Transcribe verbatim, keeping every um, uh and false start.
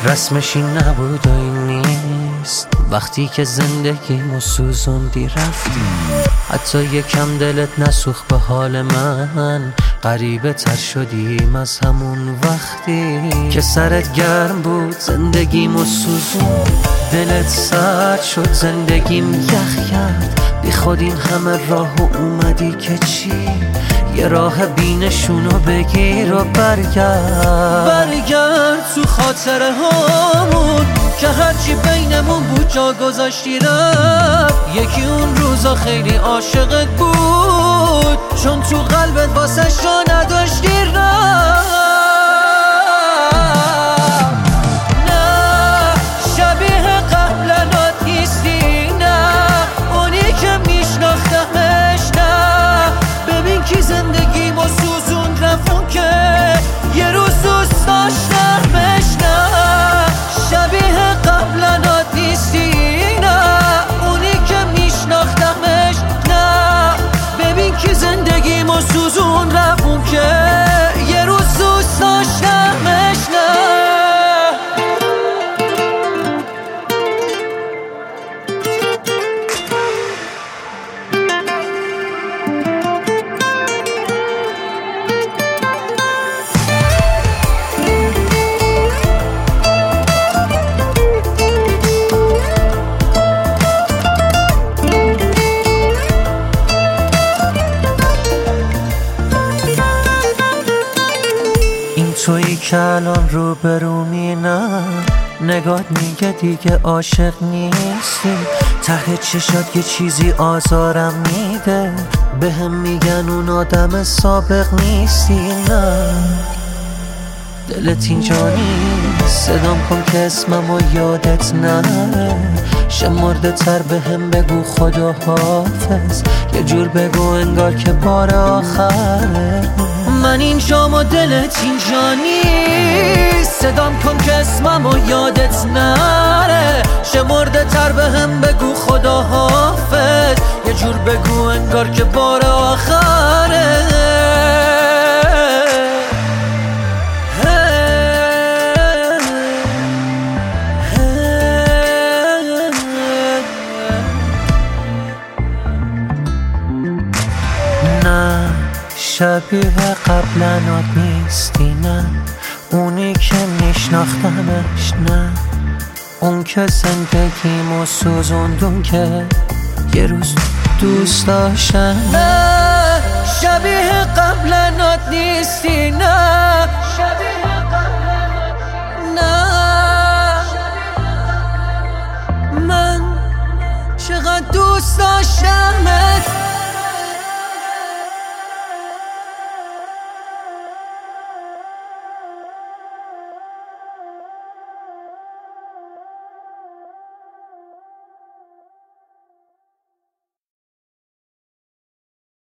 رسمش این نبود و این نیست، وقتی که زندگیمو سوزوندی رفتی. حتی یکم دلت نسوخت به حال من، غریبه تر شدیم از همون وقتی که سرت گرم بود زندگیمو سوزون. دلت سرد شد زندگیم یخ کرد، بی خود این همه راه و اومدی که چی؟ یه راه بینشونو بگیر و برگرد برگرد تو خاطره هامون که هرچی بینمون بود جا گذاشتی رفت. یکی اون روزا خیلی عاشقت بود، چون تو قلبت واسه جا نداشتی رفت. نه شبیه قبلنات نیستی، نه اونی که میشناختمش. نه ببین کی زندگیمو سوزون رفون که یه روز دوست داشتمش. نه شبیه قبلنات نیستی، نه اونی که میشناختمش. نه ببین کی زندگیمو سوزون رفون که یه روز دوست داشتمش. نه تویی که الان رو برومی، نه نگات میگه دیگه عاشق نیستی. ته چشات یه چیزی آزارم میده، به هم میگن اون آدم سابق نیستی. نه دلت اینجا نیست، صدام کن که اسممو یادت نره. شمرده تر به هم بگو خدا حافظ، یه جور بگو انگار که بار آخره. من اینجام و دلت اینجا نیست، صدام کن که اسممو یادت نره. شمرده تر به هم بگو خدا حافظ، یه جور بگو انگار که بار آخره. نه شبیه قبلنات نیستی، نه اونی که میشناختمش. نه اون که زندگیمو سوزوندون که یه روز دوست داشتم. نه شبیه قبلنات نیستی، نه شبیه